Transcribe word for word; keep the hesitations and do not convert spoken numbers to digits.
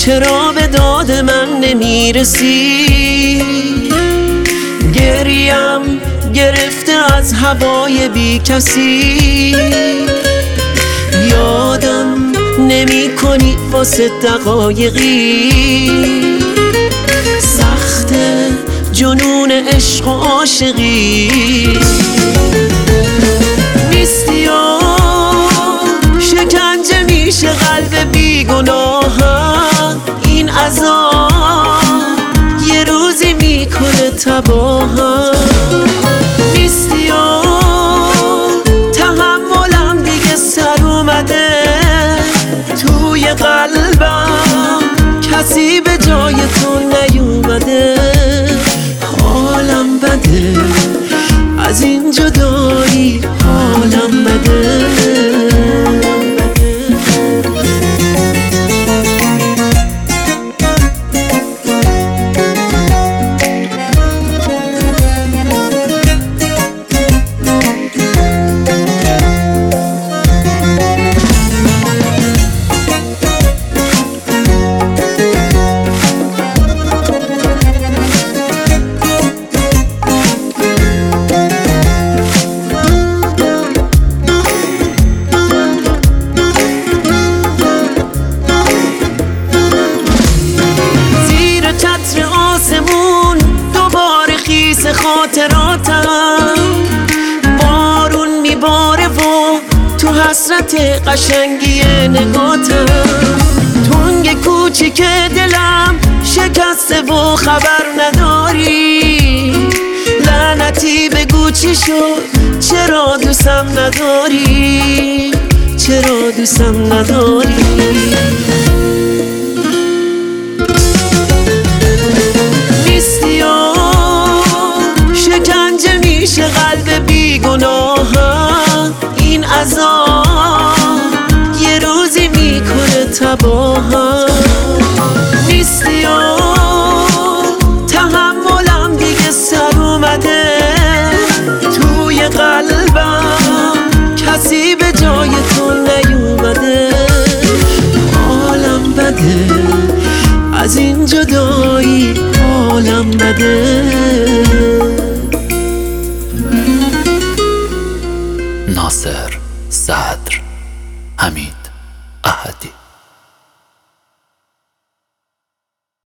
چرا به داد من نمیرسی؟ گریم گرفته از هوای بی کسی، یادم نمی کنی واسه دقایقی. سخت جنون عشق و عاشقی نیستی و شکنجه میشه قلب بیگناهم. این عذاب یه روزی میکنه تباهم. نیستی و تحملم دیگه سر اومده. توی قلبم کسی به جای تو نیومده. حالم بده از این جدایی، حالم بده. خاطراتم بارون میباره و تو حسرت قشنگی نگاتم. تنگ کوچیک دلم شکسته و خبر نداری. لعنتی بگو چی شد، چرا دوستم نداری، چرا دوستم نداری. قلب بیگناهم. این عذاب یه روزی میکنه تباهم. نیستی و تحملم دیگه سر اومده. توی قلبم کسی به جای تو نیومده. حالم بده از این جدایی، حالم بده. ناصر صدر، حمید احدی.